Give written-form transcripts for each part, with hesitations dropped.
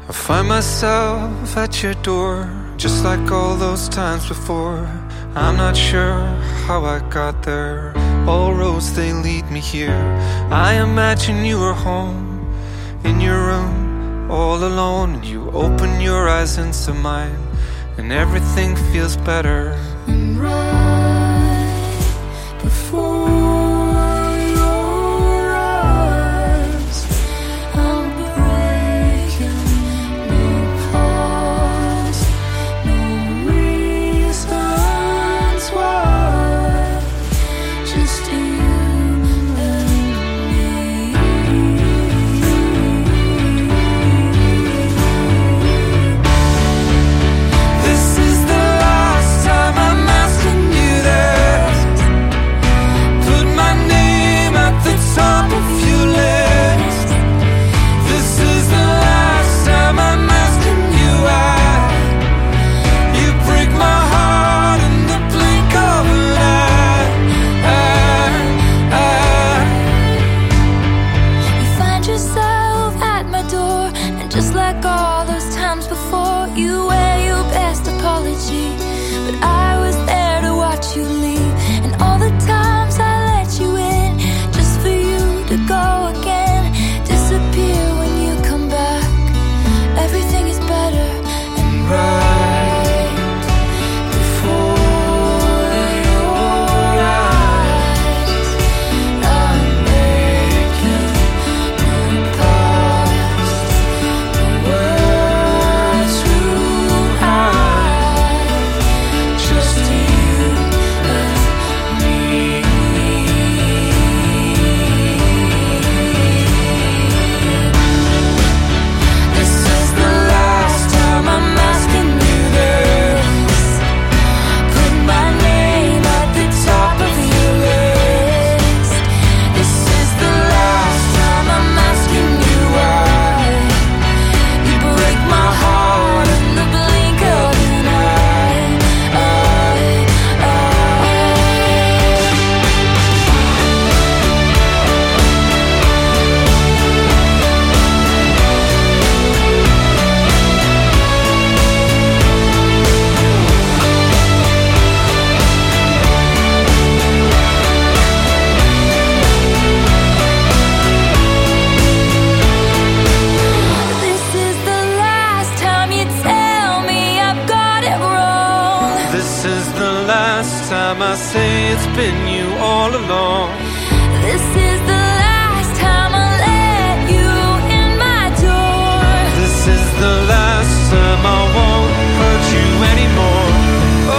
I find myself at your door, just like all those times before. I'm not sure how I got there. All roads, they lead me here. I imagine you were home, in your room, all alone, and you open your eyes into mine, and everything feels better. And right before your eyes, I'm breaking. No pause, no reasons why, just you and me. This is the last time I'm asking you this. Put my name at the top of your list. This is the last time I'm asking you why. You break my heart in the blink of an eye. You find yourself at my door, and just like all those times before, you wear your best apology. But I was there to watch you leave, and all the times I let you in, just for you to go again, disappear when you come back. Everything is better and right before your eyes. I'm making no past, no words too high, just you and me. This is the last time I'm asking you this. Put my name at the top of your list. This is the last time I'm asking you why. You break my heart in the blink of an eye. This is the last time you tell me I've got it wrong. This is the last time I say it's been you all along. This is the last time I let you in my door. This is the last time I won't hurt you anymore. Oh,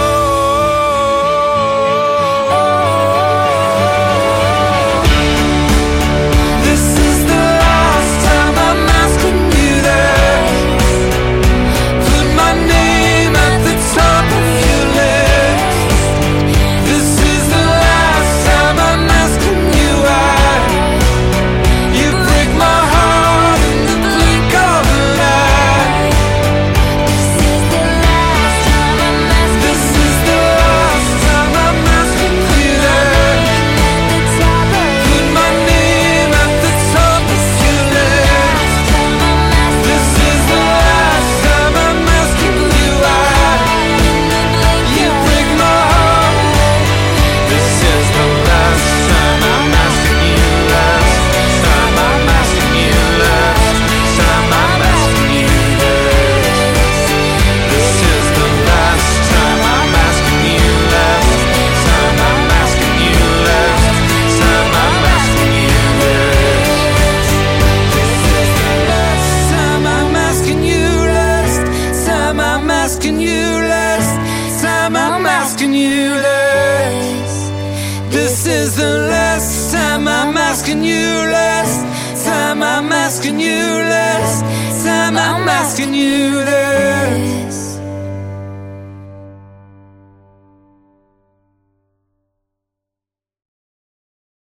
this is the last time I'm asking you this. Put my name at the top of your list. This is the last time I'm asking you why. You break my heart in the blink of an eye. This is the last time I'm asking. This is the last time I'm asking you that. At the top of Put my name at the top of your list. time I'm asking. This is the last time I'm asking you why. You break my heart. This is the last time I'm asking you last. Time I'm asking you last. Time I'm asking you this. This is the last time I'm asking you last. Time I'm asking you last. Time I'm asking you this. This is the last time I'm asking you last. Time I'm asking you last. Time I'm asking you last. This is the last time I'm asking you last. Time I'm asking you last. Time I'm asking you last.